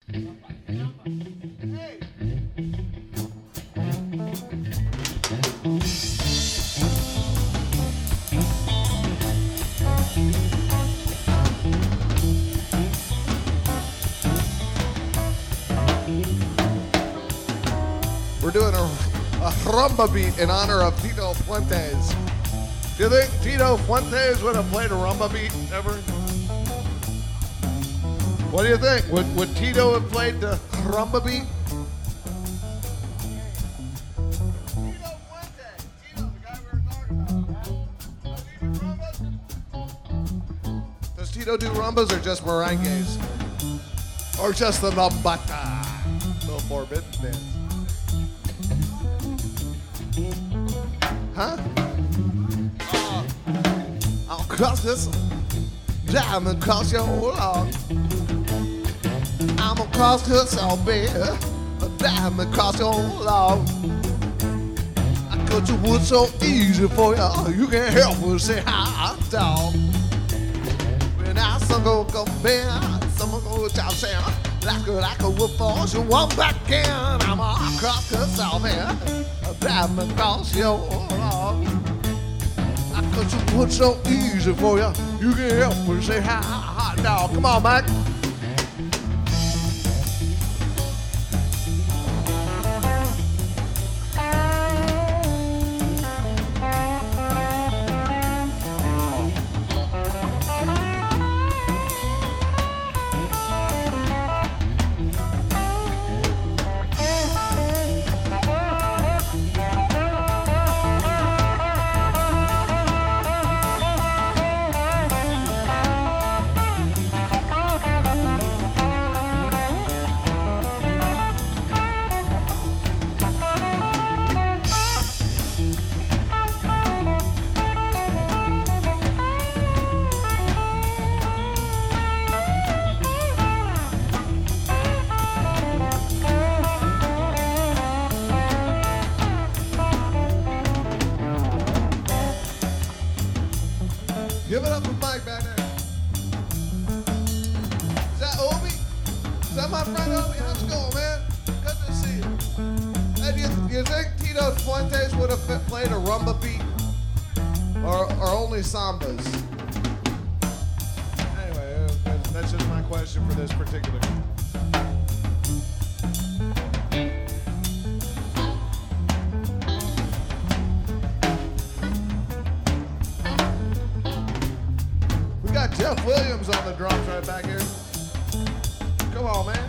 We're doing a rumba beat in honor of Tito Fuentes. Do you think Tito Fuentes would have played a rumba beat ever? What do you think? Would Tito have played the rumba beat? Tito Fuentes. Tito, the guy we were talking about. Does Tito do rumbas or just merengues? Or just the lambada? The forbidden dance. Huh? I'll cross this diamond across your lawn. I'm gonna cross this on baby, a diamond across your lawn. I cut your wood so easy for you, you can't help but say hi, dog. When I some go bend, some go chop sound, like a whoop force, you walk back in. I'm gonna cross this on baby, a diamond across your lawn. I cut your wood so easy for you, you can't help but say hi, dog. Come on, Mike. Give it up for Mike back there. Is that Obi? Is that my friend Obi? How's it going, man? Good to see you. Hey, do you think Tito Fuentes would have played a rumba beat? Or only sambas? Anyway, that's just my question for this particular game. Jeff Williams on the drums right back here. Come on, man.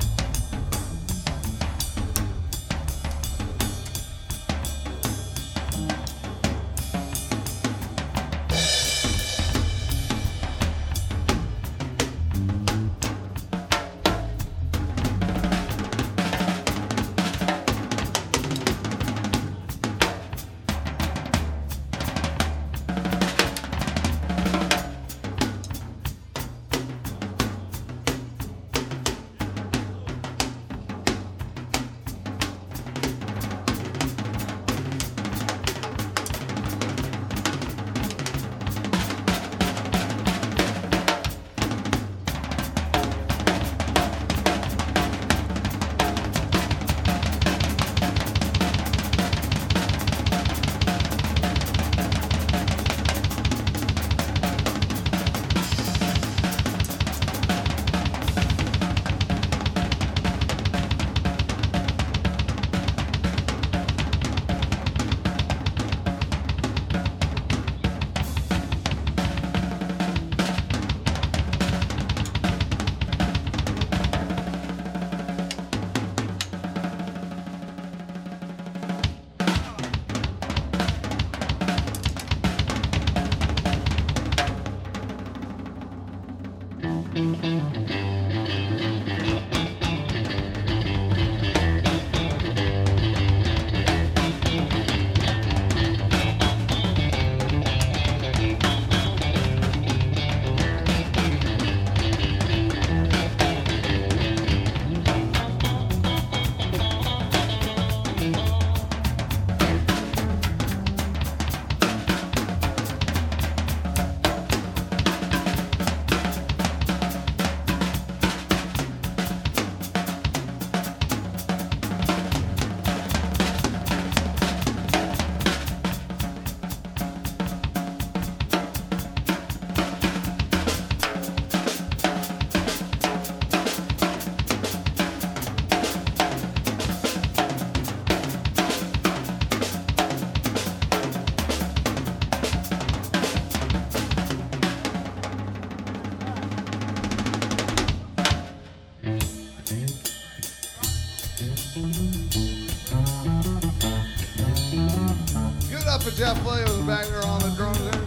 Jeff Williams back there on the drums there.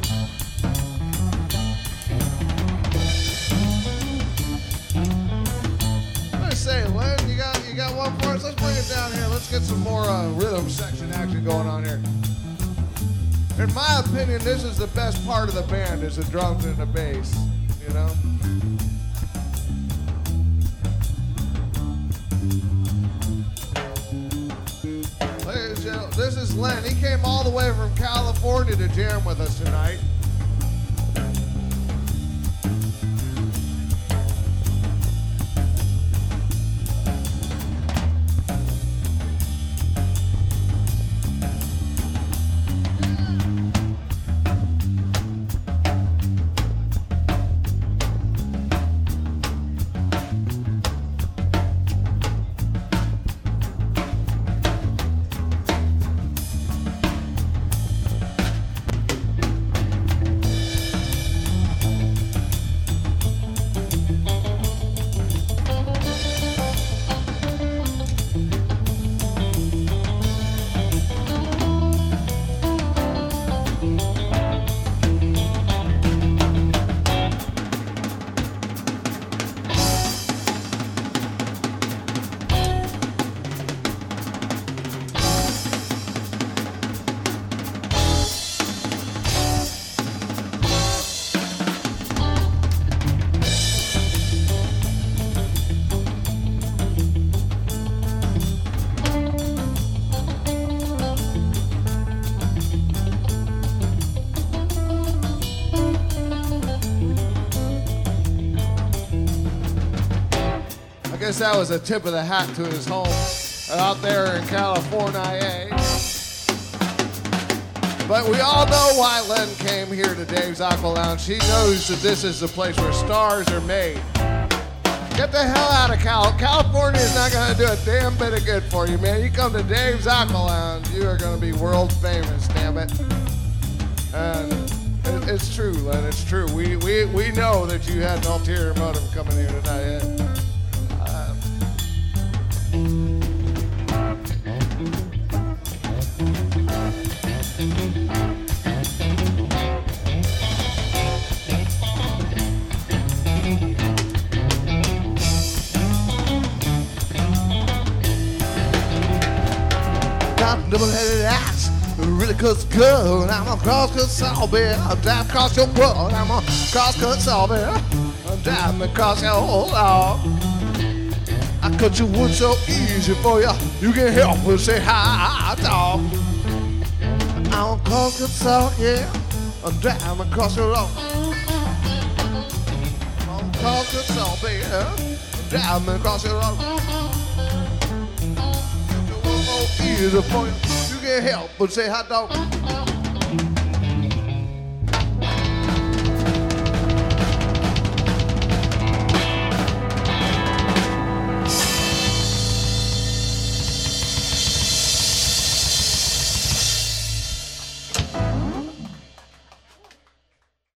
I say, Len, you got one for us? Let's bring it down here. Let's get some more rhythm section action going on here. In my opinion, this is the best part of the band, is the drums and the bass, you know? Ladies and gentlemen, this is Len. He came all the way from California to jam with us tonight. I guess that was a tip of the hat to his home out there in California. But we all know why Len came here to Dave's Aqua Lounge. He knows that this is the place where stars are made. Get the hell out of California is not going to do a damn bit of good for you, man. You come to Dave's Aqua Lounge, you are going to be world famous, damn it. And it's true, Len, it's true. We know that you had an ulterior motive coming here tonight. Double-headed axe, really cuts good. I'm a cross-cut sawbill, I'll dive across your blood. I'm a cross-cut sawbill, I'll dive across your whole log. I cut your wood so easy for you, you can help but say hi, dog. I'm a cross-cut saw, yeah, I'll dive across your log. I'm a cross-cut sawbill, I'll dive across your log. Easy for you, you can help but say hot dog.